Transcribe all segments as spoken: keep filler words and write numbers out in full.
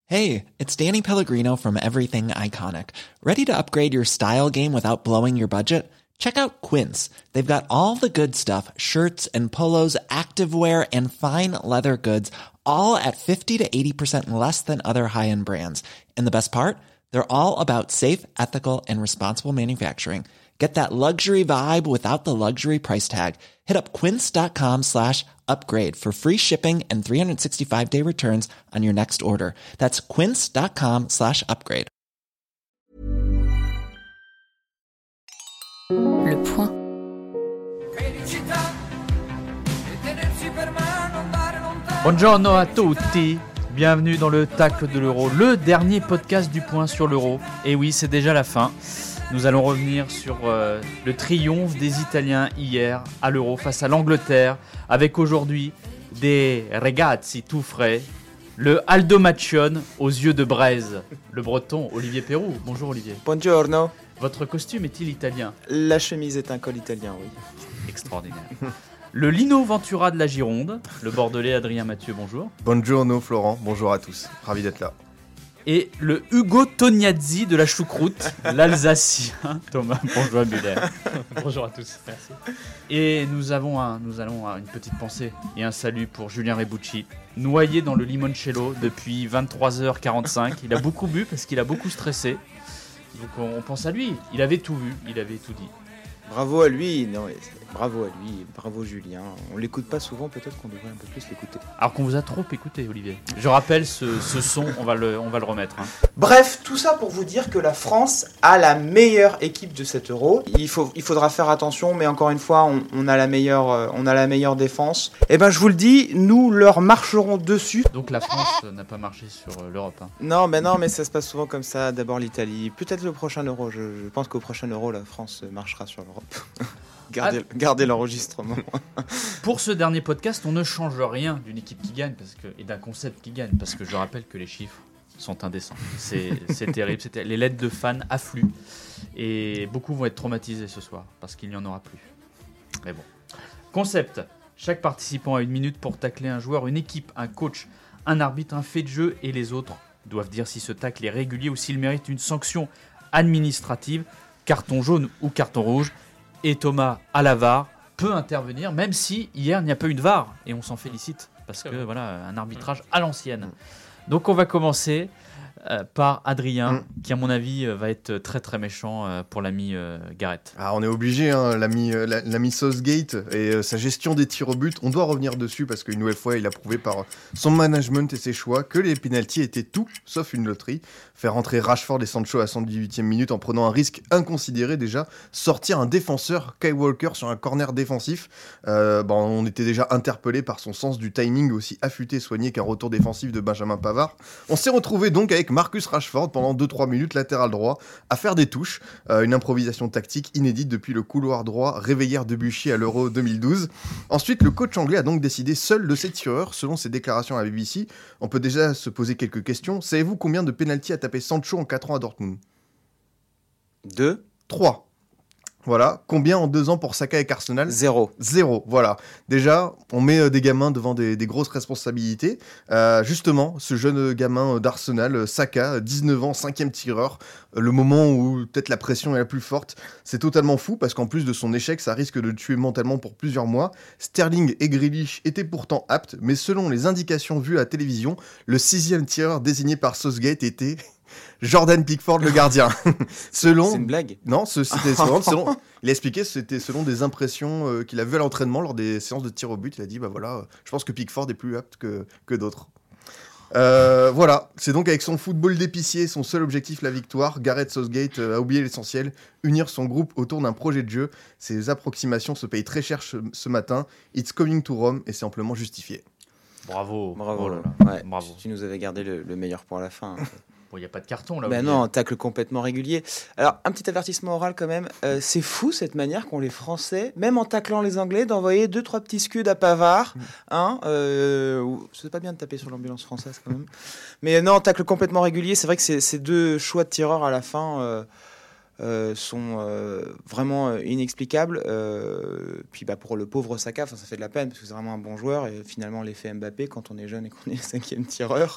Hey, it's Danny Pellegrino from Everything Iconic. Ready to upgrade your style game without blowing your budget? Check out Quince. They've got all the good stuff, shirts and polos, activewear, and fine leather goods, all at fifty to eighty percent less than other high-end brands. And the best part? They're all about safe, ethical, and responsible manufacturing. Get that luxury vibe without the luxury price tag. Hit up quince.com slash upgrade for free shipping and three sixty-five day returns on your next order. That's quince.com slash upgrade. Le point. Buongiorno a tutti. Bienvenue dans le Tacle de l'Euro, le dernier podcast du point sur l'Euro. Et oui, c'est déjà la fin. Nous allons revenir sur euh, le triomphe des Italiens hier à l'Euro face à l'Angleterre, avec aujourd'hui des ragazzi tout frais, le Aldo Macione aux yeux de braise, le breton Olivier Perroux. Bonjour Olivier. Buongiorno. Votre costume est-il italien ? La chemise est un col italien, oui. Extraordinaire. Le Lino Ventura de la Gironde, le Bordelais Adrien Mathieu, bonjour. Buongiorno Florent, bonjour à tous, ravi d'être là. Et le Ugo Tognazzi de la choucroute, l'Alsacien Thomas Bonjour Muller. Bonjour à tous, merci. Et nous avons un, nous allons à une petite pensée et un salut pour Julien Rebucci, noyé dans le limoncello depuis vingt-trois heures quarante-cinq. Il a beaucoup bu parce qu'il a beaucoup stressé. Donc on, on pense à lui, il avait tout vu, il avait tout dit. Bravo à lui, non, bravo à lui, bravo Julien. On l'écoute pas souvent, peut-être qu'on devrait un peu plus l'écouter. Alors qu'on vous a trop écouté, Olivier. Je rappelle ce, ce son, on va le, on va le remettre. Hein. Bref, tout ça pour vous dire que la France a la meilleure équipe de cet Euro. Il, faut, il faudra faire attention, mais encore une fois, on, on, a, la meilleure, on a la meilleure défense. Et ben je vous le dis, nous leur marcherons dessus. Donc la France n'a pas marché sur l'Europe. Hein. Non, mais non, mais ça se passe souvent comme ça. D'abord l'Italie, peut-être le prochain Euro. Je, je pense qu'au prochain Euro, la France marchera sur l'Europe. Gardez, ah. gardez l'enregistrement. Pour ce dernier podcast, on ne change rien d'une équipe qui gagne parce que, et d'un concept qui gagne, parce que je rappelle que les chiffres sont indécents. C'est, c'est terrible. C'est terrible. Les lettres de fans affluent et beaucoup vont être traumatisés ce soir parce qu'il n'y en aura plus. Mais bon. Concept. Chaque participant a une minute pour tacler un joueur, une équipe, un coach, un arbitre, un fait de jeu et les autres doivent dire si ce tacle est régulier ou s'il mérite une sanction administrative, carton jaune ou carton rouge. Et Thomas, à la V A R, peut intervenir, même si hier il n'y a pas eu de V A R. Et on s'en félicite, parce que voilà, un arbitrage à l'ancienne. Donc on va commencer euh, par Adrien, mm. qui à mon avis euh, va être très très méchant euh, pour l'ami euh, Gareth. Ah, on est obligé, hein, l'ami, euh, l'ami Southgate et euh, sa gestion des tirs au but. On doit revenir dessus, parce qu'une nouvelle fois, il a prouvé par son management et ses choix que les pénaltys étaient tout sauf une loterie. Faire rentrer Rashford et Sancho à cent dix-huitième minute en prenant un risque inconsidéré déjà, sortir un défenseur, Kyle Walker, sur un corner défensif. Euh, bon, on était déjà interpellé par son sens du timing aussi affûté et soigné qu'un retour défensif de Benjamin Pavard. On s'est retrouvé donc avec Marcus Rashford pendant deux trois minutes latéral droit à faire des touches, euh, une improvisation tactique inédite depuis le couloir droit réveillère Debuchy à l'Euro deux mille douze. Ensuite, le coach anglais a donc décidé seul de ses tireurs, selon ses déclarations à la B B C. On peut déjà se poser quelques questions. Savez-vous combien de pénaltys a tapé Sancho en quatre ans à Dortmund ? Deux. Trois. Voilà. Combien en deux ans pour Saka avec Arsenal ? Zéro. Zéro, voilà. Déjà, on met euh, des gamins devant des, des grosses responsabilités. Euh, justement, ce jeune gamin d'Arsenal, Saka, dix-neuf ans, cinquième tireur, euh, le moment où peut-être la pression est la plus forte, c'est totalement fou parce qu'en plus de son échec, ça risque de le tuer mentalement pour plusieurs mois. Sterling et Grealish étaient pourtant aptes, mais selon les indications vues à la télévision, le sixième tireur désigné par Southgate était... Jordan Pickford, le gardien. selon... C'est une blague ? Non, ce, c'était selon, selon... il a expliqué que c'était selon des impressions euh, qu'il a vues à l'entraînement lors des séances de tir au but. Il a dit, bah voilà, je pense que Pickford est plus apte que, que d'autres. Euh, voilà, c'est donc avec son football d'épicier, son seul objectif, la victoire. Gareth Southgate euh, a oublié l'essentiel, unir son groupe autour d'un projet de jeu. Ces approximations se payent très cher ce, ce matin. It's coming to Rome et c'est amplement justifié. Bravo. Bravo. Oh là là. Ouais, Bravo. Tu nous avais gardé le, le meilleur pour la fin. Bon, il n'y a pas de carton là. Ben non, tacle complètement régulier. Alors, un petit avertissement oral quand même. Euh, c'est fou cette manière qu'ont les Français, même en taclant les Anglais, d'envoyer deux trois petits scuds à Pavard. Hein, euh, c'est pas bien de taper sur l'ambulance française quand même. Mais non, tacle complètement régulier. C'est vrai que c'est, c'est deux choix de tireurs à la fin. Euh, euh, sont euh, vraiment euh, inexplicables. Euh, puis bah, pour le pauvre Saka, ça fait de la peine parce que c'est vraiment un bon joueur. Et finalement, l'effet Mbappé quand on est jeune et qu'on est cinquième tireur.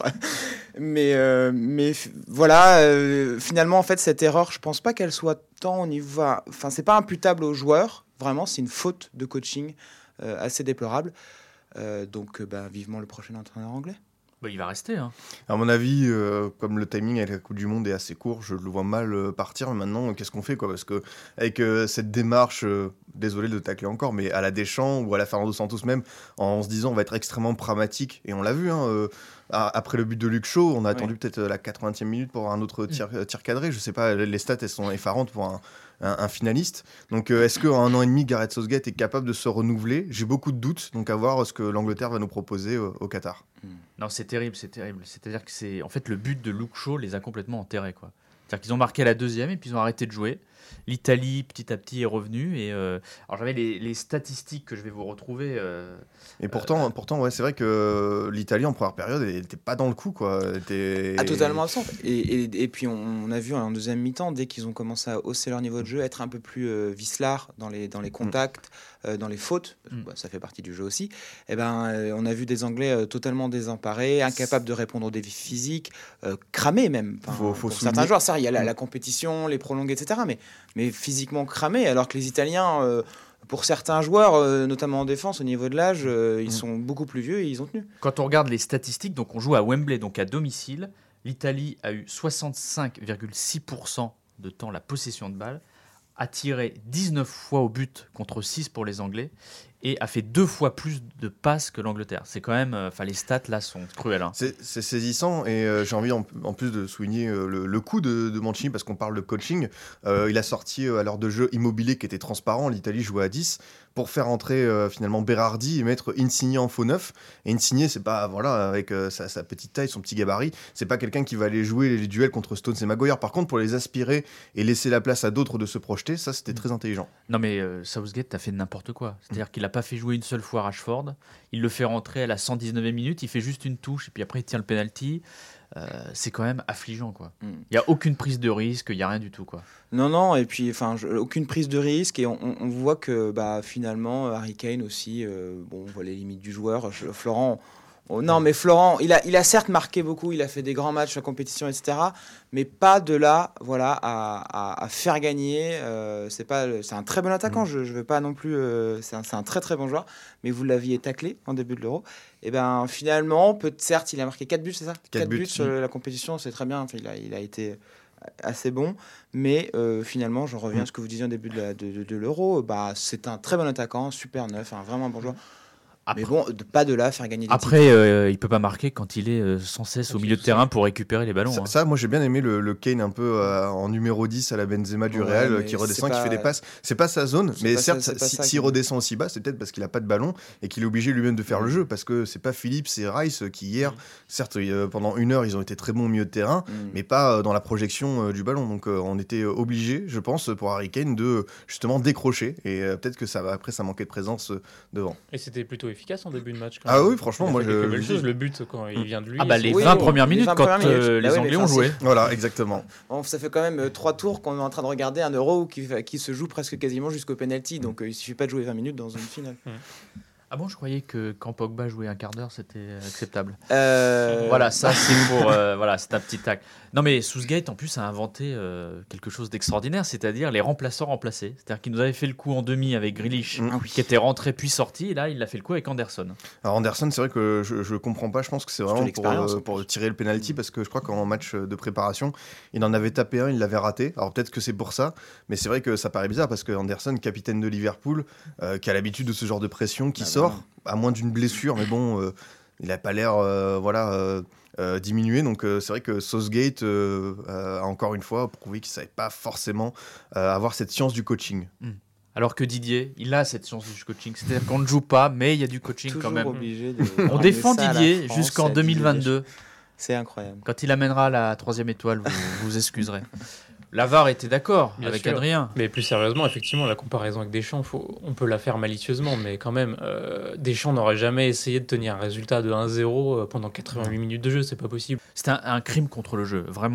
mais euh, mais f- voilà, euh, finalement, en fait, cette erreur, je pense pas qu'elle soit tant au niveau. Enfin, c'est pas imputable aux joueurs. Vraiment, c'est une faute de coaching euh, assez déplorable. Euh, donc, euh, bah, vivement le prochain entraîneur anglais. Bah, il va rester. Hein. À mon avis, euh, comme le timing avec la Coupe du Monde est assez court, je le vois mal euh, partir. Mais maintenant, euh, qu'est-ce qu'on fait quoi? Parce que avec euh, cette démarche, euh, désolé de tacler encore, mais à la Deschamps ou à la Fernando Santos même, en se disant on va être extrêmement pragmatique, et on l'a vu, hein, euh, a- après le but de Luke Shaw, on a attendu Oui. peut-être euh, la quatre-vingtième minute pour un autre tir, euh, tir cadré. Je sais pas, les stats elles sont effarantes pour un, un, un finaliste. Donc euh, est-ce qu'en un an et demi, Gareth Southgate est capable de se renouveler? J'ai beaucoup de doutes, donc à voir ce que l'Angleterre va nous proposer euh, au Qatar. Non, c'est terrible, c'est terrible. C'est-à-dire que c'est en fait le but de Luke Shaw les a complètement enterrés, quoi. C'est-à-dire qu'ils ont marqué à la deuxième et puis ils ont arrêté de jouer. L'Italie, petit à petit, est revenue. Et euh, alors j'avais les, les statistiques que je vais vous retrouver. euh, Et pourtant, pourtant ouais, c'est vrai que l'Italie en première période, elle était pas dans le coup, quoi. Elle était... Ah, totalement absent. Et, et, et puis on, on a vu en deuxième mi-temps, dès qu'ils ont commencé à hausser leur niveau de jeu, être un peu plus euh, vicelard dans les, dans les contacts, euh, dans les fautes, parce que, Mm. bah, ça fait partie du jeu aussi, et ben, euh, on a vu des Anglais euh, totalement désemparés, incapables de répondre aux défis physiques, euh, cramés même. Enfin, Faut- faut pour certains souligner- joueurs, ça, il y a la, Mm. la compétition, les prolongés, et cetera. Mais, mais physiquement cramés, alors que les Italiens... euh, pour certains joueurs, euh, notamment en défense, au niveau de l'âge, euh, ils Mm. sont beaucoup plus vieux et ils ont tenu. Quand on regarde les statistiques, donc on joue à Wembley, donc à domicile. L'Italie a eu soixante-cinq virgule six pour cent de temps la possession de balle, a tiré dix-neuf fois au but contre six pour les Anglais et a fait deux fois plus de passes que l'Angleterre. C'est quand même, enfin les stats là sont cruelles. Hein. C'est c'est saisissant et euh, j'ai envie en, en plus de souligner euh, le, le coup de, de Mancini parce qu'on parle de coaching. Euh, il a sorti euh, à l'heure de jeu Immobilier qui était transparent, l'Italie jouait à dix pour faire entrer euh, finalement Berardi et mettre Insigne en faux neuf. Et Insigne, c'est pas, voilà, avec euh, sa, sa petite taille, son petit gabarit, c'est pas quelqu'un qui va aller jouer les duels contre Stones et Maguire. Par contre, pour les aspirer et laisser la place à d'autres de se projeter, ça c'était très intelligent. Non mais euh, Southgate a fait n'importe quoi. C'est-à-dire qu'il n'a pas fait jouer une seule fois Rashford. Il le fait rentrer à la cent dix-neuvième minute, il fait juste une touche et puis après il tient le penalty. Euh, c'est quand même affligeant, quoi. Il Mm. n'y a aucune prise de risque, il n'y a rien du tout, quoi. Non, non, et puis enfin, je- aucune prise de risque, et on, on- on voit que bah, finalement, Harry Kane aussi, euh, bon, on voit les limites du joueur. Je- Florent, oh, non, mais Florent, il a, il a certes marqué beaucoup, il a fait des grands matchs en compétition, et cetera, mais pas de là, voilà, à, à- à faire gagner. euh, c'est pas, le- c'est un très bon attaquant, je, je veux pas non plus, euh, c'est un, c'est un très très bon joueur, mais vous l'aviez taclé en début de l'Euro. Et ben finalement, peut certes, il a marqué quatre buts, c'est ça? Quatre buts. Sur la compétition, c'est très bien. Enfin, il a, il a été assez bon, mais euh, finalement, j'en reviens à ce que vous disiez au début de, la- de, de- de l'Euro. Bah, c'est un très bon attaquant, super neuf, un vraiment bon joueur. Après, Mais bon, de, pas de là à faire gagner des après euh, il peut pas marquer quand il est euh, sans cesse au milieu de tout terrain pour récuprer les ballons. Ça, hein. ça, moi j'ai bien aimé le, le Kane un peu euh, en numéro dix à la Benzema du Ouais, Real, euh, mais qui redescend, c'est qui fait pas- des passes. C'est pas sa zone, c'est mais pas certes, ça- c'est pas si- ça s'il qui- redescend aussi bas, c'est peut-être parce qu'il a pas de ballon et qu'il est obligé lui-même de faire le jeu, parce que c'est pas Philippe, c'est Rice euh, qui hier, certes, euh, pendant une heure, ils ont été très bons au milieu de terrain, Mm. mais pas euh, dans la projection euh, du ballon. Donc euh, on était obligé, je pense, pour Harry Kane de euh, justement décrocher, et euh, peut-être que ça va, après ça manquait de présence euh, devant. Et c'était plutôt efficace en début de match. Quand Ah même. oui, franchement, Il a moi fait je. quelques belles je- choses. Le but, quand il vient de lui. Ah bah c'est- les Oui, vingt oui, premières les minutes vingt quand premières minutes. euh, les Bah oui, Anglais mais ont enfin, joué. Voilà, exactement. Bon, ça fait quand même euh, trois tours qu'on est en train de regarder un Euro qui, fa- qui se joue presque quasiment jusqu'au penalty, donc euh, il suffit pas de jouer vingt minutes dans une finale. Ah bon, je croyais que quand Pogba jouait un quart d'heure, c'était acceptable. Euh, Voilà, ça c'est pour euh, voilà, c'est un petit tac. Non mais Southgate en plus a inventé euh, quelque chose d'extraordinaire, c'est-à-dire les remplaçants remplacés. C'est-à-dire qu'il nous avait fait le coup en demi avec Grealish, Mm. qui était rentré puis sorti, et là il a fait le coup avec Anderson. Alors Anderson, c'est vrai que je, je comprends pas. Je pense que c'est Surtout vraiment pour, l'expérience, euh, en pour plus. tirer le penalty, parce que je crois qu'en match de préparation, il en avait tapé un, il l'avait raté. Alors peut-être que c'est pour ça, mais c'est vrai que ça paraît bizarre parce que Anderson, capitaine de Liverpool, euh, qui a l'habitude de ce genre de pression, qui Ah, sort, voilà. à moins d'une blessure, mais bon, euh, il a pas l'air, euh, voilà. euh, euh, diminué, donc euh, c'est vrai que Southgate euh, euh, a encore une fois prouvé qu'il savait pas forcément euh, avoir cette science du coaching. Alors que Didier, il a cette chance du coaching, c'est-à-dire qu'on ne joue pas, mais il y a du coaching Toujours quand même. obligé de On ramener défend ça à la Didier France, jusqu'en à Didier deux mille vingt-deux. Deschamps. C'est incroyable. Quand il amènera la troisième étoile, vous vous excuserez. L'Avare était d'accord Bien avec sûr. Adrien. Mais plus sérieusement, effectivement, la comparaison avec Deschamps, faut, on peut la faire malicieusement, mais quand même, euh, Deschamps n'aurait jamais essayé de tenir un résultat de un zéro euh, pendant quatre-vingt-huit minutes de jeu, c'est pas possible. C'est un, un crime contre le jeu, vraiment.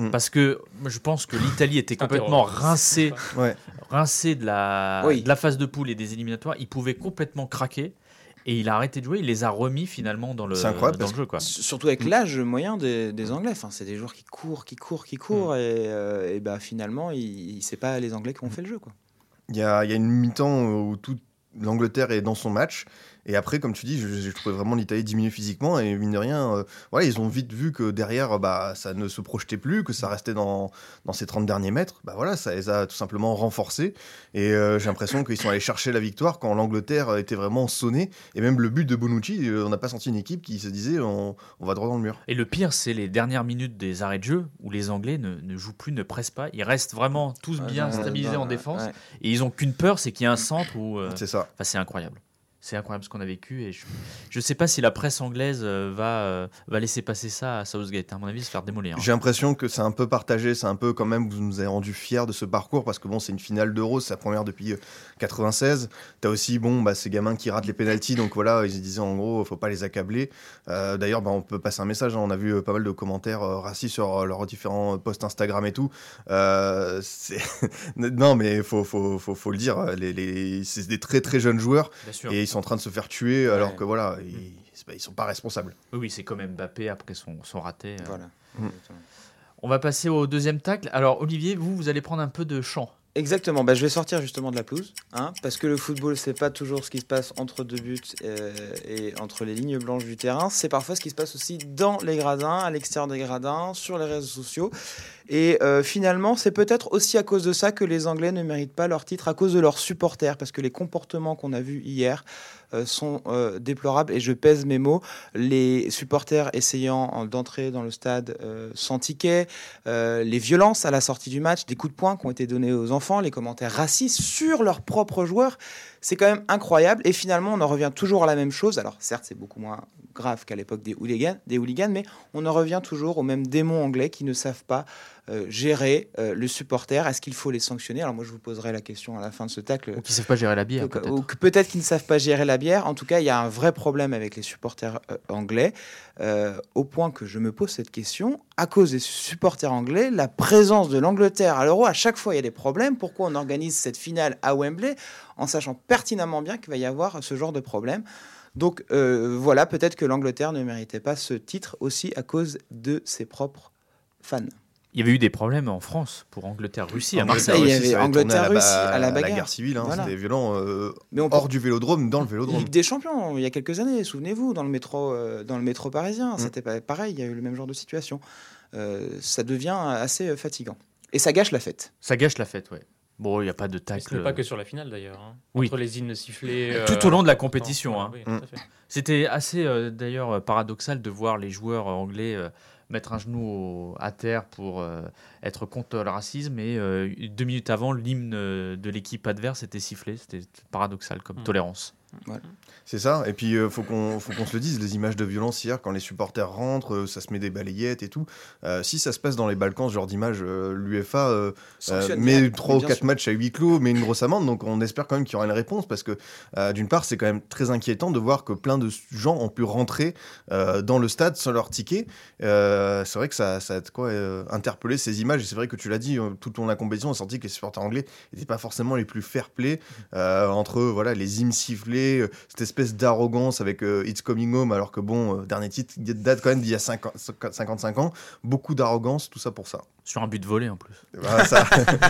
Mm. Parce que moi, je pense que l'Italie était complètement rincée, Ouais. rincée de, la, Oui. de la phase de poule et des éliminatoires. Il pouvait complètement craquer. Et il a arrêté de jouer, il les a remis finalement dans le, C'est incroyable dans parce le jeu. Quoi. Surtout avec l'âge moyen des, des Anglais. Enfin, c'est des joueurs qui courent, qui courent, qui courent. Mm. Et, euh, et bah, finalement, il, il- c'est pas les Anglais qui ont fait le jeu. Quoi. Il y a, il y a une mi-temps où toute l'Angleterre est dans son match. Et après, comme tu dis, je- j'ai trouvé vraiment l'Italie diminuer physiquement. Et mine de rien, euh, voilà, ils ont vite vu que derrière, bah, ça ne se projetait plus, que ça restait dans, dans ces trente derniers mètres. Bah, voilà, ça les a tout simplement renforcés. Et euh, j'ai l'impression qu'ils sont allés chercher la victoire quand l'Angleterre était vraiment sonnée. Et même le but de Bonucci, euh, on n'a pas senti une équipe qui se disait on, on va droit dans le mur. Et le pire, c'est les dernières minutes des arrêts de jeu où les Anglais ne, ne jouent plus, ne pressent pas. Ils restent vraiment tous bien Ouais, stabilisés ouais, en ouais, défense. ouais. Et ils n'ont qu'une peur, c'est qu'il y ait un centre où. euh, C'est ça. Enfin, c'est incroyable. C'est incroyable ce qu'on a vécu. Et je ne sais pas si la presse anglaise euh, va, euh, va laisser passer ça à Southgate. À mon avis, se faire démolir. hein. J'ai l'impression que c'est un peu partagé, c'est un peu quand même, vous nous avez rendu fiers de ce parcours parce que bon, c'est une finale d'Euro, c'est la première depuis euh, quatre-vingt-seize. T'as aussi bon, bah, ces gamins qui ratent les pénaltys, donc voilà, ils disaient en gros, faut pas les accabler. Euh, D'ailleurs, bah, on peut passer un message, hein, on a vu euh, pas mal de commentaires euh, racistes sur euh, leurs différents posts Instagram et tout. Euh, c'est- non, mais faut, faut, faut, faut le dire, les, les... c'est des très très jeunes joueurs Bien sûr. et ils sont en train de se faire tuer alors Ouais. que voilà, ils, c'est pas- ils sont pas responsables. Oui, oui, c'est comme Mbappé après son, son raté. euh. Voilà. Mm. Exactement. On va passer au deuxième tacle. Alors, Olivier, vous, vous allez prendre un peu de chant. Exactement, bah, je vais sortir justement de la pelouse, hein, parce que le football, c'est pas toujours ce qui se passe entre deux buts euh, et entre les lignes blanches du terrain, c'est parfois ce qui se passe aussi dans les gradins, à l'extérieur des gradins, sur les réseaux sociaux. Et euh, finalement, c'est peut-être aussi à cause de ça que les Anglais ne méritent pas leur titre, à cause de leurs supporters, parce que les comportements qu'on a vus hier euh, sont euh, déplorables, et je pèse mes mots. Les supporters essayant d'entrer dans le stade euh, sans ticket, euh, les violences à la sortie du match, des coups de poing qui ont été donnés aux enfants, les commentaires racistes sur leurs propres joueurs, c'est quand même incroyable. Et finalement, on en revient toujours à la même chose. Alors certes, c'est beaucoup moins grave qu'à l'époque des hooligans, des hooligans, mais on en revient toujours aux mêmes démons anglais qui ne savent pas euh, gérer euh, le supporter. Est-ce qu'il faut les sanctionner? Alors moi, je vous poserai la question à la fin de ce tacle. Ou qui ne savent pas gérer la bière, Ou que- peut-être. ou que peut-être qu'ils ne savent pas gérer la bière. En tout cas, il y a un vrai problème avec les supporters euh, anglais, euh, au point que je me pose cette question. À cause des supporters anglais, la présence de l'Angleterre à l'Euro, à chaque fois, il y a des problèmes. Pourquoi on organise cette finale à Wembley en sachant pertinemment bien qu'il va y avoir ce genre de problème? Donc euh, voilà, peut-être que l'Angleterre ne méritait pas ce titre aussi à cause de ses propres fans. Il y avait eu des problèmes en France pour Angleterre-Russie à Angleterre, Marseille. il y Russie, avait ça avait tourné à la Angleterre-Russie, ba- à la à bagarre. guerre civile, hein, Voilà. c'était violent. euh, Mais on peut- hors du vélodrome, dans le vélodrome. Ligue des Champions, il y a quelques années, souvenez-vous, dans le métro, euh, dans le métro parisien, c'était pas pareil, il y a eu le même genre de situation. Euh, ça devient assez euh, fatigant. Et ça gâche la fête. Ça gâche la fête, ouais. Bon, il n'y a pas de Mais ce tacle. n'est pas que sur la finale d'ailleurs. hein. Oui. Entre les hymnes sifflés. Tout euh, au long de la importants. compétition, Voilà, hein. oui, tout à fait. C'était assez euh, d'ailleurs euh, paradoxal de voir les joueurs euh, anglais euh, mettre un genou au- à terre pour euh, être contre le racisme et euh, deux minutes avant, l'hymne euh, de l'équipe adverse était sifflé. C'était paradoxal comme Mm. tolérance. C'est ça, et puis il faut qu'on faut qu'on se le dise, les images de violence hier, quand les supporters rentrent, euh, ça se met des balayettes et tout. Euh, si ça se passe dans les Balkans, ce genre d'image, euh, l'UEFA euh, Sanctionne met direct, trois ou bien quatre sûr. matchs à huis clos, met une grosse amende, donc on espère quand même qu'il y aura une réponse, parce que euh, d'une part, c'est quand même très inquiétant de voir que plein de gens ont pu rentrer euh, dans le stade sans leur ticket. Euh, c'est vrai que ça, ça a de quoi euh, interpeller ces images, et c'est vrai que tu l'as dit, euh, tout au long de la compétition, on a senti que les supporters anglais n'étaient pas forcément les plus fair-play, euh, entre voilà, les hymnes sifflés, euh, cette espèce d'arrogance avec euh, It's Coming Home, alors que bon, euh, dernier titre date quand même d'il y a cinquante, cinquante-cinq ans, beaucoup d'arrogance, tout ça pour ça. Sur un but volé en plus. Voilà, ça.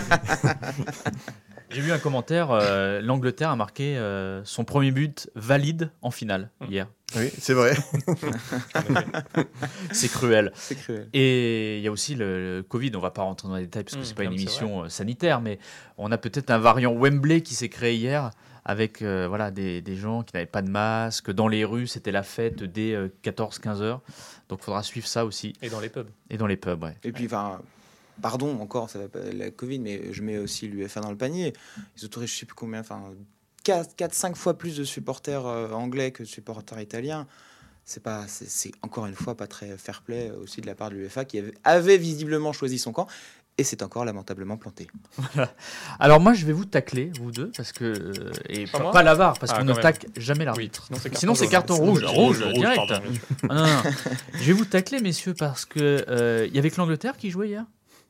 J'ai vu un commentaire, euh, l'Angleterre a marqué euh, son premier but valide en finale hier. Oui, c'est vrai. C'est cruel. C'est cruel. Et il y a aussi le, le Covid, on va pas rentrer dans les détails parce que Mmh, c'est pas une non, c'est émission euh, sanitaire, mais on a peut-être un variant Wembley qui s'est créé hier avec euh, voilà, des, des gens qui n'avaient pas de masque. Dans les rues, c'était la fête dès euh, quatorze quinze heures. Donc il faudra suivre ça aussi. Et dans les pubs. Et dans les pubs, ouais. Et puis, enfin, pardon encore, ça va pas, la Covid, mais je mets aussi l'UEFA dans le panier. Ils autorisent, je sais plus combien, enfin, quatre cinq fois plus de supporters euh, anglais que de supporters italiens. C'est pas, c'est, c'est encore une fois pas très fair-play euh, aussi de la part de l'UEFA qui avait, avait visiblement choisi son camp. Et c'est encore lamentablement planté. Alors moi, je vais vous tacler, vous deux, parce que euh, et Pas pas, moi pas la V A R, parce Ah, qu'on quand ne même. tacle jamais Oui, l'arbitre. sinon c'est carton, Sinon, c'est jaune. carton rouge, rouge, direct. pardon, bien sûr. Ah, non, non. Je vais vous tacler, messieurs, parce que euh, il y avait que l'Angleterre qui jouait hier.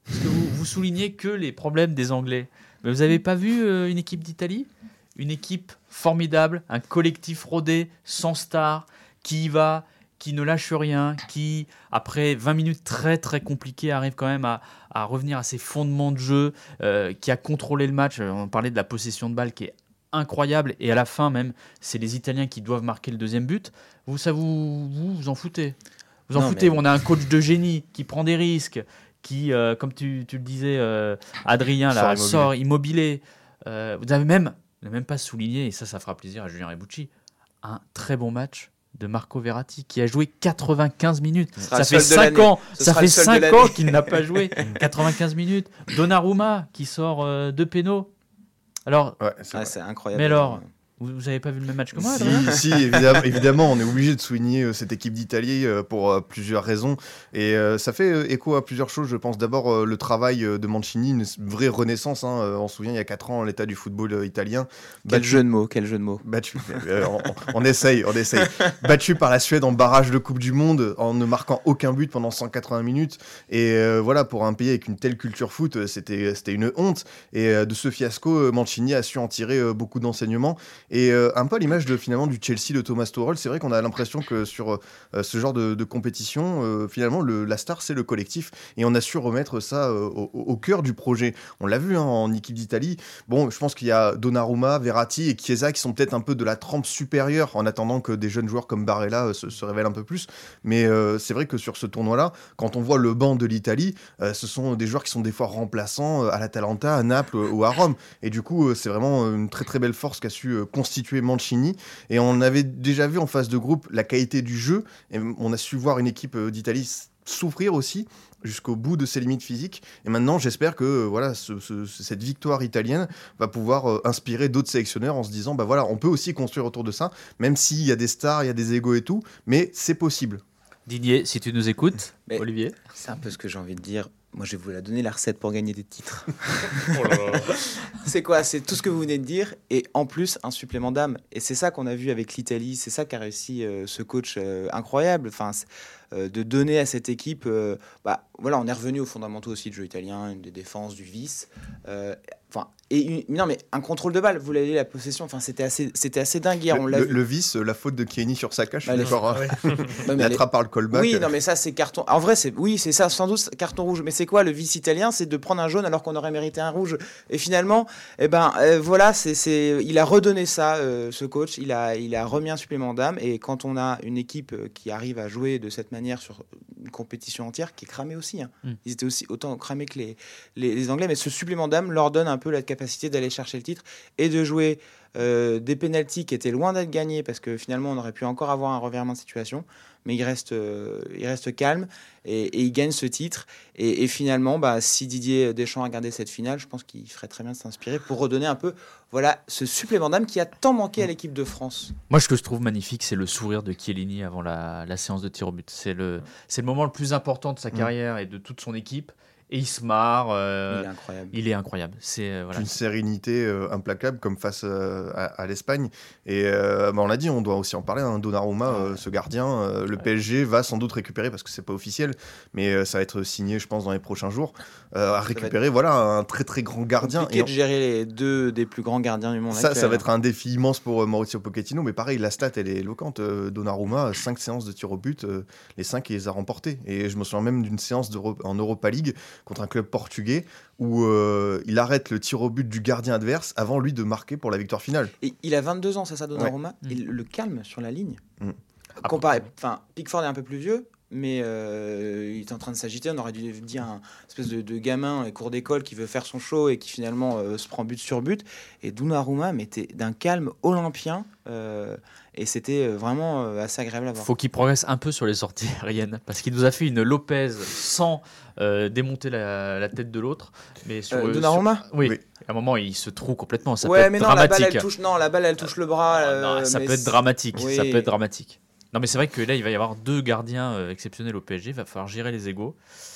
Parce que vous, vous soulignez que les problèmes des Anglais. Mais vous n'avez pas vu euh, une équipe d'Italie ? Une équipe formidable, un collectif rodé, sans star, qui y va, qui ne lâche rien, qui, après vingt minutes très très compliquées, arrive quand même à, à revenir à ses fondements de jeu, euh, qui a contrôlé le match. On parlait de la possession de balle qui est incroyable, et à la fin même, c'est les Italiens qui doivent marquer le deuxième but. Vous, ça vous vous, vous en foutez Vous en Non, foutez, mais- on a un coach de génie qui prend des risques, qui, euh, comme tu, tu le disais, euh, Adrien, là, Sort immobilé. sort immobilé. Euh, vous avez même, vous n'avez même pas souligné, et ça, ça fera plaisir à Julien Rebucci, un très bon match de Marco Verratti, qui a joué quatre-vingt-quinze minutes. sera Ça le fait seul de cinq l'année. ans, Ce ça sera fait le seul de cinq l'année. ans qu'il n'a pas joué. quatre-vingt-quinze minutes. Donnarumma, qui sort euh, deux pénaux. Alors, Ouais, c'est Ah, vrai. c'est incroyable. mais alors, vous n'avez pas vu le même match que moi, Si, Adrien si, évidemment, évidemment, on est obligé de souligner euh, cette équipe d'Italie euh, pour euh, plusieurs raisons. Et euh, ça fait euh, écho à plusieurs choses. Je pense d'abord euh, le travail euh, de Mancini, une s- vraie renaissance. Hein, euh, on se souvient, il y a quatre ans, l'état du football euh, italien. Quel Battu- jeu de mots, quel jeu de mots. Battu, euh, on, on essaye, on essaye. Battu par la Suède en barrage de Coupe du Monde, en ne marquant aucun but pendant cent quatre-vingts minutes. Et euh, voilà, pour un pays avec une telle culture foot, euh, c'était, c'était une honte. Et euh, de ce fiasco, euh, Mancini a su en tirer euh, beaucoup d'enseignements. Et euh, un peu à l'image de finalement du Chelsea de Thomas Tuchel, c'est vrai qu'on a l'impression que sur euh, ce genre de, de compétition, euh, finalement, le, la star, c'est le collectif. Et on a su remettre ça euh, au, au cœur du projet. On l'a vu hein, en équipe d'Italie. Bon, je pense qu'il y a Donnarumma, Verratti et Chiesa qui sont peut-être un peu de la trempe supérieure en attendant que des jeunes joueurs comme Barella euh, se, se révèlent un peu plus. Mais euh, c'est vrai que sur ce tournoi-là, quand on voit le banc de l'Italie, euh, ce sont des joueurs qui sont des fois remplaçants euh, à l'Atalanta, à Naples euh, ou à Rome. Et du coup, euh, c'est vraiment une très très belle force qu'a su euh, constituer Mancini. Et on avait déjà vu en phase de groupe la qualité du jeu. Et on a su voir une équipe euh, d'Italie s- souffrir aussi jusqu'au bout de ses limites physiques. Et maintenant, j'espère que euh, voilà, ce- ce- cette victoire italienne va pouvoir euh, inspirer d'autres sélectionneurs en se disant, bah voilà, on peut aussi construire autour de ça, même s'il y a des stars, il y a des égos et tout, mais c'est possible. Didier, si tu nous écoutes, Mais- Olivier. C'est un peu ce que j'ai envie de dire. Moi, je vais vous la donner, la recette pour gagner des titres. Oh là là. C'est quoi? C'est tout ce que vous venez de dire et en plus un supplément d'âme. Et c'est ça qu'on a vu avec l'Italie. C'est ça qu'a réussi euh, ce coach euh, incroyable. Enfin, c'est, euh, de donner à cette équipe. euh, bah, voilà, on est revenu aux fondamentaux aussi du jeu italien, des défenses, du vice. Euh, Enfin, et une- non, mais un contrôle de balle. Vous l'avez dit, la possession. Enfin, c'était assez, c'était assez dingue hier. On Le, l'a le- vu. le vice, euh, la faute de Chiellini sur Saka, je suis Bah, les- d'accord. hein. Ouais, Il mais les- attrape par le callback. Oui, non, mais ça, c'est carton. En vrai, c'est oui, c'est ça, sans doute carton rouge. Mais c'est quoi le vice italien? C'est de prendre un jaune alors qu'on aurait mérité un rouge. Et finalement, eh ben, euh, voilà, c'est, c'est, il a redonné ça, euh, ce coach. Il a, il a remis un supplément d'âme. Et quand on a une équipe euh, qui arrive à jouer de cette manière sur une compétition entière, qui est cramée aussi. hein. Mm. Ils étaient aussi autant cramés que les, les, les Anglais. Mais ce supplément d'âme leur donne un peu la capacité d'aller chercher le titre et de jouer euh, des pénaltys qui étaient loin d'être gagnés parce que finalement on aurait pu encore avoir un revirement de situation, mais il reste, euh, il reste calme et, et il gagne ce titre. Et, et finalement, bah, si Didier Deschamps a gardé cette finale, je pense qu'il ferait très bien de s'inspirer pour redonner un peu voilà, ce supplément d'âme qui a tant manqué à l'équipe de France. Moi, ce que je trouve magnifique, c'est le sourire de Chiellini avant la, la séance de tir au but. C'est le, c'est le moment le plus important de sa carrière et de toute son équipe. Et il se marre. euh, Il est incroyable. il est incroyable. C'est, euh, voilà. Une sérénité euh, implacable comme face euh, à, à l'Espagne. Et euh, bah, on l'a dit, on doit aussi en parler. Hein, Donnarumma, euh, ce gardien, euh, le P S G va sans doute récupérer parce que c'est pas officiel, mais euh, ça va être signé, je pense, dans les prochains jours. Euh, à récupérer, voilà, un très très grand gardien. Compliqué Et de gérer les deux des plus grands gardiens du monde. ça, actuel, ça va hein. être un défi immense pour euh, Mauricio Pochettino, mais pareil, la stat, elle est éloquente. Euh, Donnarumma, cinq séances de tir au but, euh, les cinq, il les a remportées. Et je me souviens même d'une séance d'Euro- en Europa League contre un club portugais où euh, il arrête le tir au but du gardien adverse avant lui de marquer pour la victoire finale. Et il a vingt-deux ans, c'est ça, Donnarumma. Ouais. Il le calme sur la ligne. Mm. Comparé, enfin, Pickford est un peu plus vieux, mais euh, il est en train de s'agiter. On aurait dû dire un espèce de, de gamin cours d'école qui veut faire son show et qui finalement euh, se prend but sur but. Et Donnarumma mettait d'un calme olympien. Euh, et c'était vraiment euh, assez agréable à voir. Faut qu'il progresse un peu sur les sorties aériennes parce qu'il nous a fait une Lopez sans euh, démonter la, la tête de l'autre. Mais sur, Euh, sur- Donnarumma oui. Oui. À un moment, il se trouve complètement. Ça ouais, peut être mais non, la balle, dramatique. elle touche, non, la balle, elle touche le bras. Ah, euh, non, ça mais peut être c'est- dramatique. Oui. Ça peut être dramatique. Non, mais c'est vrai que là, il va y avoir deux gardiens euh, exceptionnels au P S G. Il va falloir gérer les égos.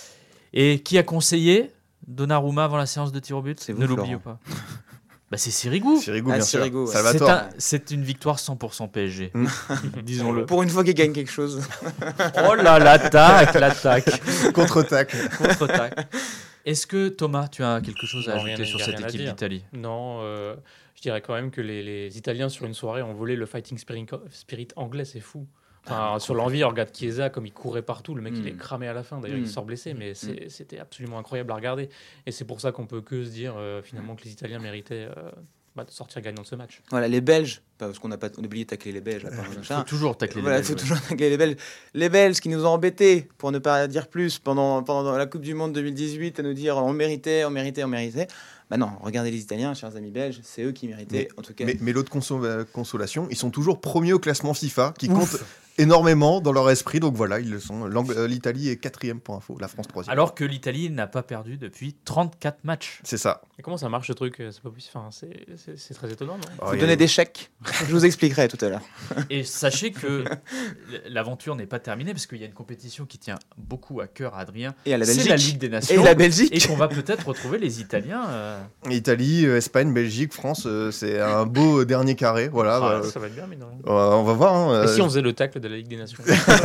Et qui a conseillé Donnarumma avant la séance de tir au but? C'est vous, Ne l'oubliez Florent. pas. Bah, c'est Sirigu. Sirigu, Ah, bien Sirigu, sûr. ouais. C'est, Salvatore. un- c'est une victoire cent pour cent P S G. Mm. Disons-le. Pour une fois qu'il gagne quelque chose. Oh là, l'attaque, l'attaque. Contre-attaque. Contre-attaque. Est-ce que Thomas, tu as quelque chose à Non, rien ajouter à- sur y a cette rien à équipe dire. d'Italie? Non, euh, je dirais quand même que les, les Italiens sur une soirée ont volé le fighting spirit, spirit anglais, c'est fou. Enfin, Ah, sur l'envie, on regarde Chiesa comme il courait partout, le mec il Mm. est cramé à la fin, d'ailleurs il Mm. sort blessé, mais c'est- c'était absolument incroyable à regarder. Et c'est pour ça qu'on peut que se dire euh, finalement que les Italiens méritaient euh, bah, de sortir gagnant de ce match. Voilà, les Belges, parce qu'on a pas on a oublié de tacler les Belges. là, pendant le Il machin. faut toujours tacler Voilà, les il faut Belges, toujours tacler les Belges. Les Belges qui nous ont embêtés, pour ne pas dire plus, pendant, pendant la Coupe du Monde deux mille dix-huit, à nous dire on méritait, on méritait, on méritait. Bah non, regardez les Italiens, chers amis belges, c'est eux qui méritaient, en tout cas. Mais, mais l'autre conso- consolation, ils sont toujours premiers au classement FIFA, qui compte énormément dans leur esprit. Donc voilà, ils le sont. L'Ang- euh, L'Italie est quatrième pour info, la France troisième. Alors que l'Italie n'a pas perdu depuis trente-quatre matchs. C'est ça. Et comment ça marche ce truc? C'est pas possible. Enfin, c'est- c'est c'est très étonnant, non? Oh, Vous il y a- donnez des chèques, je vous expliquerai tout à l'heure. Et sachez que l'aventure n'est pas terminée parce qu'il y a une compétition qui tient beaucoup à cœur à Adrien. Et à la C'est Belgique. la Ligue des Nations. Et la Et Belgique. qu'on va peut-être retrouver les Italiens. euh, Italie, euh, Espagne, Belgique, France, euh, c'est un beau euh, dernier carré. Voilà. Ah, euh, ça va être bien, mais non. euh, on va voir. hein, Et euh, si on faisait le tacle de la Ligue des Nations?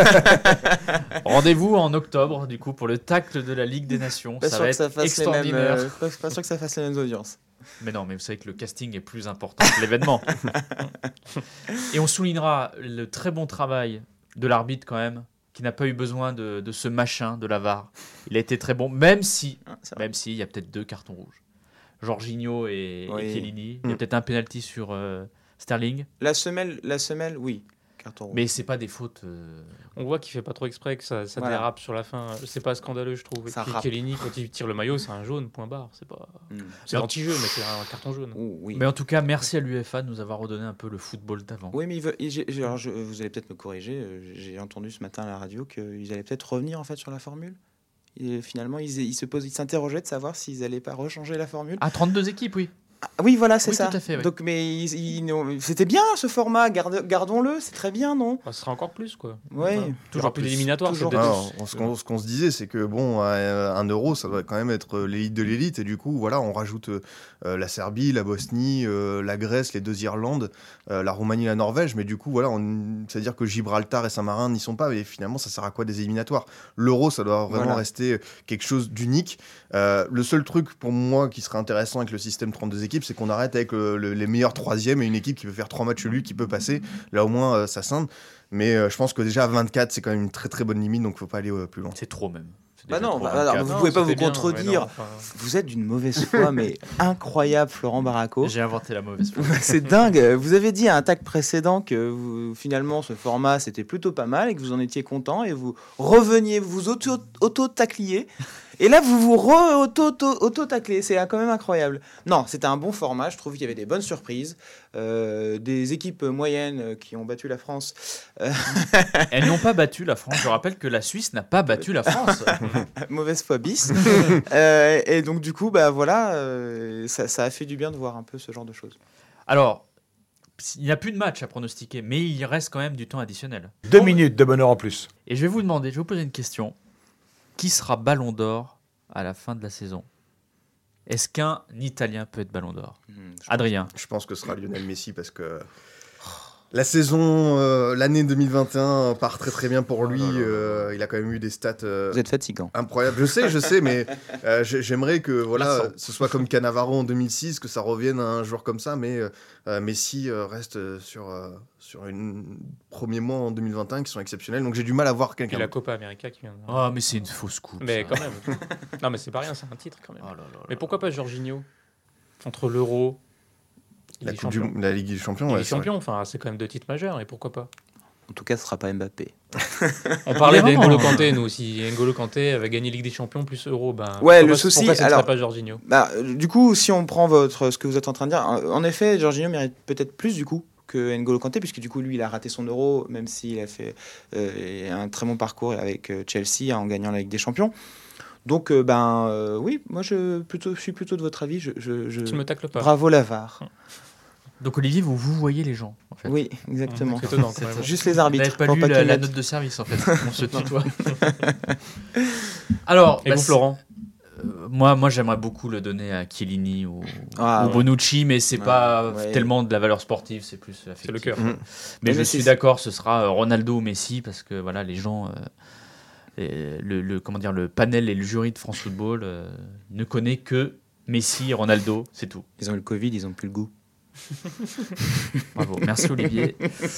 Rendez-vous en octobre, du coup, pour le tacle de la Ligue des Nations. Pas ça sûr va que ça être fasse les mêmes, extraordinaire. euh, pas, pas sûr que ça fasse les mêmes audiences. Mais non, mais vous savez que le casting est plus important que l'événement. Et on soulignera le très bon travail de l'arbitre quand même, qui n'a pas eu besoin de, de ce machin de la V A R. Il a été très bon, même si, Ah, c'est vrai. même s'il y a peut-être deux cartons rouges. Jorginho et, Oui. et Chiellini. Il y a Mm. peut-être un penalty sur euh, Sterling, La semelle, la semelle, oui. Carton rouge. mais c'est pas des fautes. euh, On voit qu'il fait pas trop exprès, que ça, ça Voilà. dérape sur la fin. C'est pas scandaleux, je trouve. Et Ça puis rappe. Chiellini, quand il tire le maillot, c'est un jaune, point barre. C'est pas. Hmm. C'est l'anti-jeu, mais c'est un carton jaune. Oh, oui. Mais en tout cas, merci à l'U F A de nous avoir redonné un peu le football d'avant. Oui, mais il veut- il- j'ai- j'ai- alors je- vous allez peut-être me corriger. euh, J'ai entendu ce matin à la radio qu'ils allaient peut-être revenir en fait sur la formule. Et finalement, ils, ils se posent, ils s'interrogeaient de savoir s'ils allaient pas rechanger la formule. Ah, trente-deux équipes, oui. Ah, oui, voilà, c'est Oui, ça. tout à fait, oui. Donc, mais ils- ils n'ont- c'était bien ce format. garde- Gardons-le, c'est très bien, non Bah, ce sera encore plus, quoi. Ouais. Enfin, toujours plus d'éliminatoires. Toujours c'est peut-être- Alors, on- ce qu'on ce qu'on se disait, c'est que bon, euh, un euro, ça doit quand même être l'élite de l'élite, et du coup, voilà, on rajoute euh, la Serbie, la Bosnie, euh, la Grèce, les deux Irlandes, euh, la Roumanie, la Norvège, mais du coup, voilà, on- c'est-à-dire que Gibraltar et Saint-Marin n'y sont pas, et finalement, ça sert à quoi des éliminatoires? L'euro, ça doit vraiment Voilà. rester quelque chose d'unique. Euh, le seul truc pour moi qui serait intéressant avec le système trente-deux équipes, c'est qu'on arrête avec le- le- les meilleurs troisièmes et une équipe qui peut faire trois matchs lui, qui peut passer. Là, au moins, euh, ça scinde. Mais euh, je pense que déjà à vingt-quatre, c'est quand même une très très bonne limite, donc il faut pas aller euh, plus loin. C'est trop même. C'est Bah déjà non, trop, bah, vingt-quatre. alors, vous Non, pouvez pas c'était vous bien, mais contredire. non, enfin, Vous êtes d'une mauvaise foi, mais incroyable, Florent Barraco. J'ai inventé la mauvaise foi. C'est dingue. Vous avez dit à un tag précédent que vous- finalement ce format c'était plutôt pas mal et que vous en étiez content et vous reveniez, vous vous auto- auto-tacliez. Et là, vous vous re-auto-taclez. C'est quand même incroyable. Non, c'était un bon format. Je trouve qu'il y avait des bonnes surprises. Euh, des équipes moyennes qui ont battu la France. Euh, Elles n'ont pas battu la France. Je rappelle que la Suisse n'a pas battu la France. mauvaise foi bis. Euh, et donc, du coup, bah voilà, euh, ça, ça a fait du bien de voir un peu ce genre de choses. Alors, il n'y a plus de match à pronostiquer, mais il reste quand même du temps additionnel. Deux minutes de bonheur en plus. Et je vais vous demander, je vais vous poser une question. Qui sera Ballon d'Or à la fin de la saison? Est-ce qu'un Italien peut être Ballon d'Or? Hmm, je- Adrien. Je pense que ce sera Lionel Messi parce que la saison, euh, l'année deux mille vingt et un part très très bien pour lui. Oh là là là là. Euh, il a quand même eu des stats euh, Vous êtes fatigant. incroyables. Je sais, je sais, mais euh, j'ai- j'aimerais que voilà, Lassant. ce soit comme Cannavaro en deux mille six, que ça revienne à un joueur comme ça. Mais euh, Messi euh, reste euh, sur euh, sur une premiers mois en deux mille vingt et un qui sont exceptionnels. Donc j'ai du mal à voir Puis quelqu'un. la Copa América qui vient. de- Oh, mais c'est une fausse coupe. Mais ça. quand même. Non, mais c'est pas rien, c'est un titre quand même. Oh là là là Mais là. pourquoi pas Jorginho? Entre l'Euro, La, Ligue des Coupe du- Champions. la Ligue des Champions, Ligue ouais, des c'est vrai. Champions, enfin, c'est quand même deux titres majeurs, et pourquoi pas? En tout cas, ce sera pas Mbappé. On parlait Il est d'Engolo vraiment- Kanté, nous aussi. N'Golo Kanté avait gagné Ligue des Champions plus Euro. Ben, Ouais, pourquoi le pas- souci, Pourquoi ce ne alors- serait pas Jorginho? Bah, euh, du coup, si on prend votre, ce que vous êtes en train de dire, en en effet, Jorginho mérite peut-être plus du coup que N'Golo Kanté, puisque du coup, lui, il a raté son Euro, même s'il a fait euh, un très bon parcours avec euh, Chelsea en gagnant la Ligue des Champions. Donc, euh, ben euh, oui, moi, je, plutôt, je suis plutôt de votre avis. Je, je, je- Tu ne me tacles pas. Bravo Lavar. Donc Olivier, vous vous voyez les gens, en fait. Oui, exactement. C'est étonnant quand même. Juste les Vous arbitres. n'avez pas pour lu pas la, qu'ils la mettent- note de service, en fait. On se tutoie. Alors, Et bah, vous, c'est- Florent? euh, moi, moi j'aimerais beaucoup le donner à Chiellini ou, Ah, ou ouais. Bonucci, mais c'est Ouais, pas ouais. tellement de la valeur sportive, c'est plus affectif. C'est le cœur. Mhm. Mais Ouais, je mais suis c'est- d'accord, ce sera euh, Ronaldo ou Messi, parce que voilà, les gens, euh, Et le, le, comment dire, le panel et le jury de France Football euh, ne connaît que Messi et Ronaldo, c'est tout. Ils ont eu le Covid, ils ont plus le goût. Bravo, merci Olivier.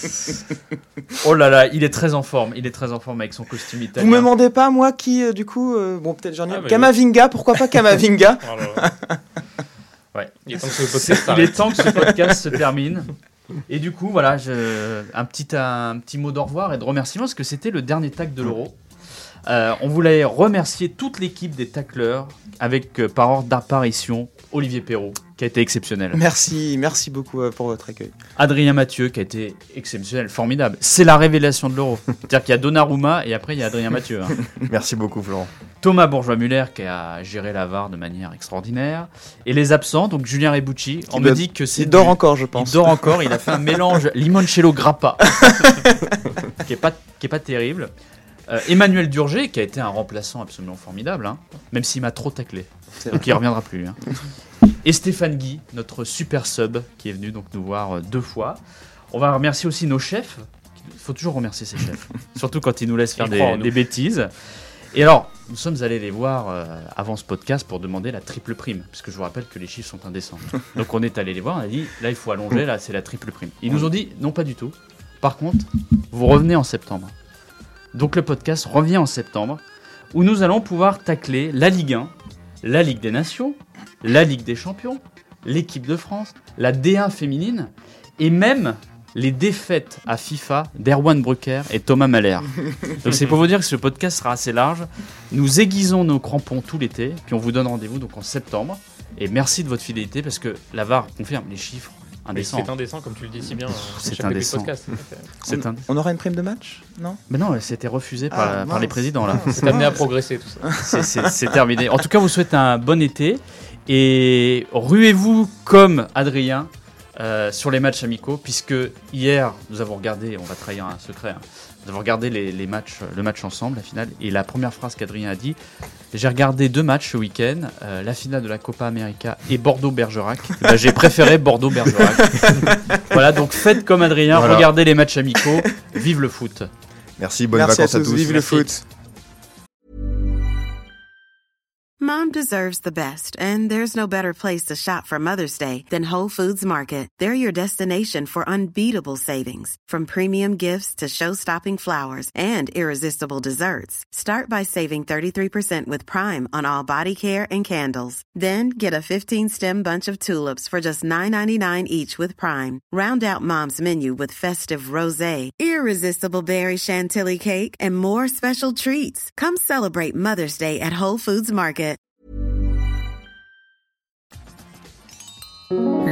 Oh là là, il est très en forme, il est très en forme avec son costume italien. Vous me demandez pas, moi, qui, euh, du coup, euh, bon, peut-être j'en ai. Ah, mais Kamavinga, pourquoi pas Kamavinga? Oh là là. Ouais. Il est temps que ce podcast Il est s'arrête. temps que ce podcast se termine. Et du coup, voilà, je, un, petit, un petit mot d'au revoir et de remerciement parce que c'était le dernier tacle de l'Euro. Euh, on voulait remercier toute l'équipe des tacleurs avec, euh, par ordre d'apparition, Olivier Perrault, qui a été exceptionnel. Merci, merci beaucoup euh, pour votre accueil. Adrien Mathieu, qui a été exceptionnel, formidable. C'est la révélation de l'Euro. C'est-à-dire qu'il y a Donnarumma et après il y a Adrien Mathieu. Hein. Merci beaucoup, Florent. Thomas Bourgeois-Muller, qui a géré la V A R de manière extraordinaire. Et les absents, donc Julien Rebucci. On Il me doit- dit que c'est. Il dort du- encore, je Il pense. dort encore, il a fait un mélange limoncello-grappa, qui est pas, qui est pas terrible. Euh, Emmanuel Durger, qui a été un remplaçant absolument formidable, hein, même s'il m'a trop taclé. C'est Donc vrai. il reviendra plus. Hein. Et Stéphane Guy, notre super sub, qui est venu donc nous voir euh, deux fois. On va remercier aussi nos chefs. Il faut toujours remercier ses chefs, surtout quand ils nous laissent faire Ils croient en des, nous. des bêtises. Et alors, nous sommes allés les voir euh, avant ce podcast pour demander la triple prime, puisque je vous rappelle que les chiffres sont indécents. Donc on est allé les voir, on a dit, là il faut allonger, là c'est la triple prime. Ils nous ont dit, non pas du tout. Par contre, vous revenez en septembre. Donc le podcast revient en septembre, où nous allons pouvoir tacler la Ligue un, la Ligue des Nations, la Ligue des Champions, l'équipe de France, la D un féminine, et même les défaites à FIFA d'Erwan Brucker et Thomas Mahler. Donc c'est pour vous dire que ce podcast sera assez large. Nous aiguisons nos crampons tout l'été, puis on vous donne rendez-vous donc en septembre. Et merci de votre fidélité, parce que la V A R confirme les chiffres Mais indécents. c'est indécent, comme tu le dis si bien. euh, C'est chaque début de indécent. podcast. C'est un... On aura une prime de match? Non? Mais non, c'était refusé par, Ah, la- par les mince. présidents là. C'est amené à progresser tout ça. C'est- C'est c'est terminé. En tout cas, vous souhaite un bon été et ruez-vous comme Adrien euh, sur les matchs amicaux, puisque hier nous avons regardé, on va trahir un secret, hein, nous avons regardé les, les matchs, le match ensemble, la finale, et la première phrase qu'Adrien a dit, j'ai regardé deux matchs ce week-end, euh, la finale de la Copa América et Bordeaux-Bergerac. Eh ben, j'ai préféré Bordeaux-Bergerac. Voilà, donc faites comme Adrien, Voilà. regardez les matchs amicaux, vive le foot. Merci, bonnes Merci à vacances à tous, tous. vive le Merci. foot. Mom deserves the best, and there's no better place to shop for Mother's Day than Whole Foods Market. They're your destination for unbeatable savings, from premium gifts to show-stopping flowers and irresistible desserts. Start by saving thirty-three percent with Prime on all body care and candles. Then get a fifteen-stem bunch of tulips for just nine ninety-nine each with Prime. Round out Mom's menu with festive rosé, irresistible berry chantilly cake, and more special treats. Come celebrate Mother's Day at Whole Foods Market.